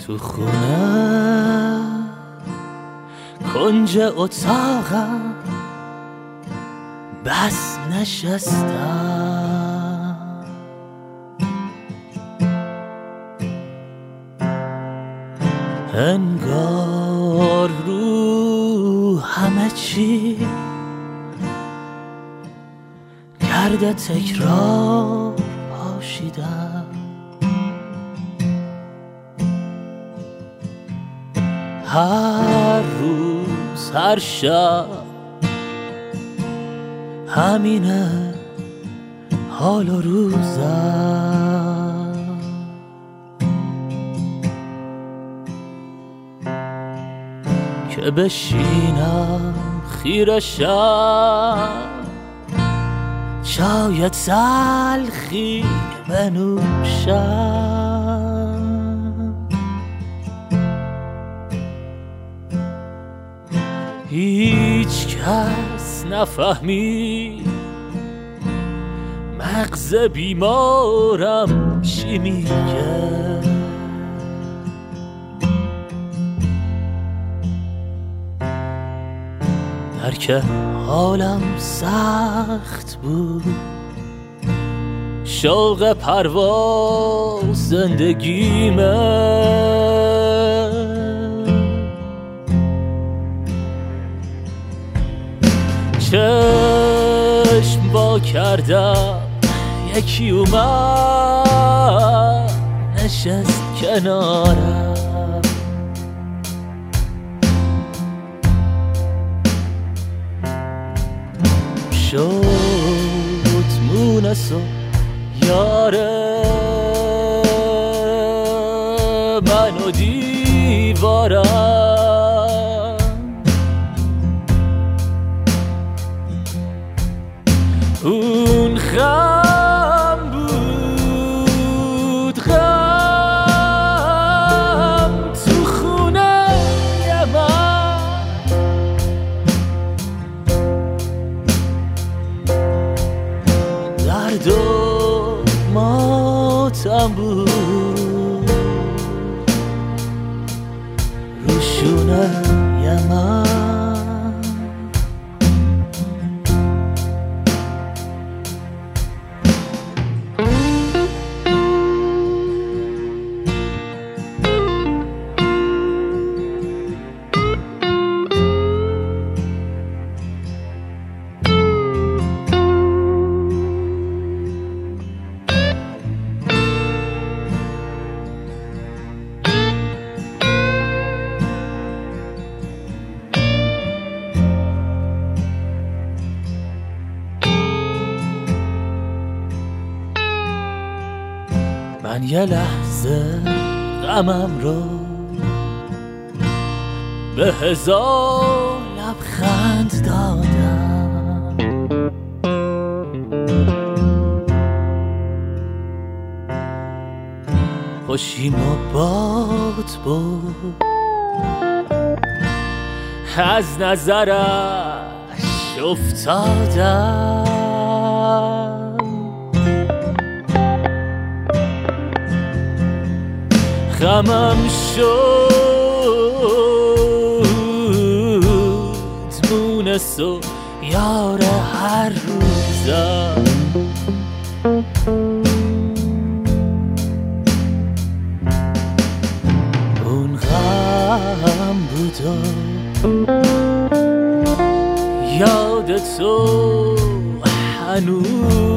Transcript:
تو خونه کنج اتاقم بس نشستم، انگار رو همه چی کرده تکرار پاشیدم. هر روز هر شب همینه حال و روزم، که بشینم خیره شم چای تلخی بنوشم. هیچ کس نفهمی مغز بیمارم چی میگه، درک حالم سخت بود، شوق پرواز زندگیمه، چشم با کردم یکی اومد نشست کنارم، شد مونس و یاره من و دیوارم، اون غم بود غم تو خونه من، درد و ماتم بود روشونه من. من یه لحظه غمم رو به هزار لبخند دادم، خوشیم و باد بود از نظرش افتادم، غمم شد مونس و یار هر روزم، اون غم بود و یاد تو هنوز